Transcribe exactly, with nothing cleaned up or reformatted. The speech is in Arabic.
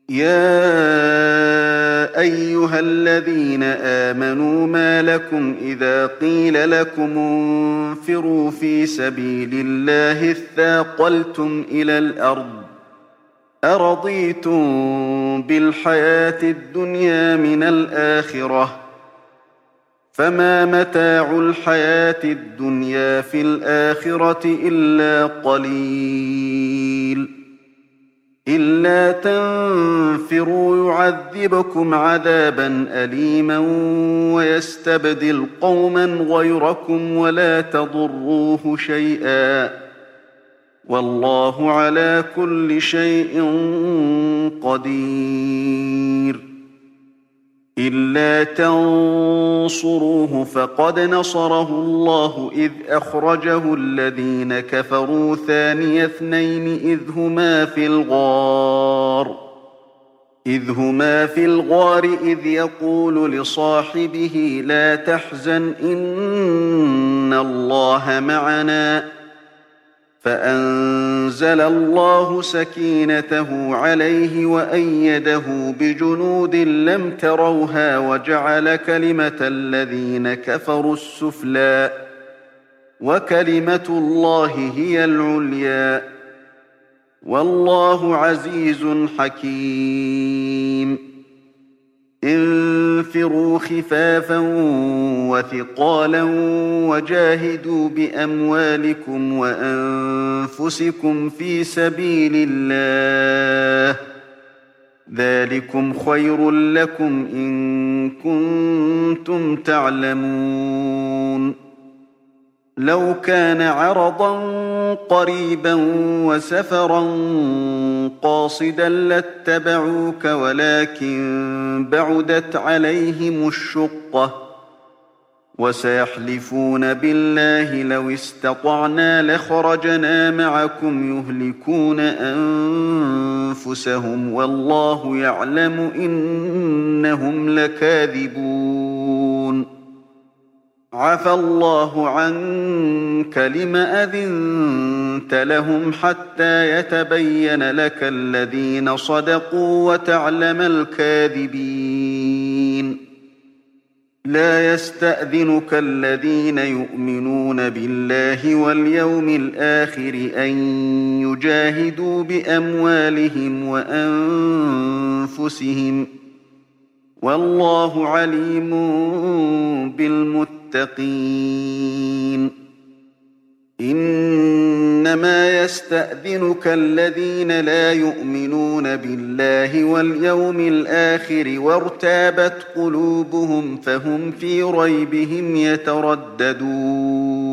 يا أيها الذين آمنوا ما لكم إذا قيل لكم انفروا في سبيل الله اثاقلتم إلى الأرض أرضيتم بالحياة الدنيا من الآخرة فما متاع الحياة الدنيا في الآخرة إلا قليل إلا تنفروا يعذبكم عذابا أليما ويستبدل قوما غيركم ولا تضروه شيئا والله على كل شيء قدير إلا تنصروه فقد نصره الله إذ أخرجه الذين كفروا ثاني اثنين إذ هما في الغار إذ هما في الغار إذ يقول لصاحبه لا تحزن إن الله معنا فأنزل الله سكينته عليه وأيده بجنود لم تروها وجعل كلمة الذين كفروا السفلى وكلمة الله هي العليا والله عزيز حكيم انفروا خفافا وثقالا وجاهدوا بأموالكم وأنفسكم في سبيل الله ذلكم خير لكم إن كنتم تعلمون لو كان عرضا قريبا وسفرا قاصدا لاتبعوك ولكن بعدت عليهم الشقة وسيحلفون بالله لو استطعنا لخرجنا معكم يهلكون أنفسهم والله يعلم إنهم لكاذبون عفى الله عنك لم أذنت لهم حتى يتبين لك الذين صدقوا وتعلم الكاذبين لا يستأذنك الذين يؤمنون بالله واليوم الآخر أن يجاهدوا بأموالهم وأنفسهم والله عليم بالمتقين إنما يستأذنك الذين لا يؤمنون بالله واليوم الآخر وارتابت قلوبهم فهم في ريبهم يترددون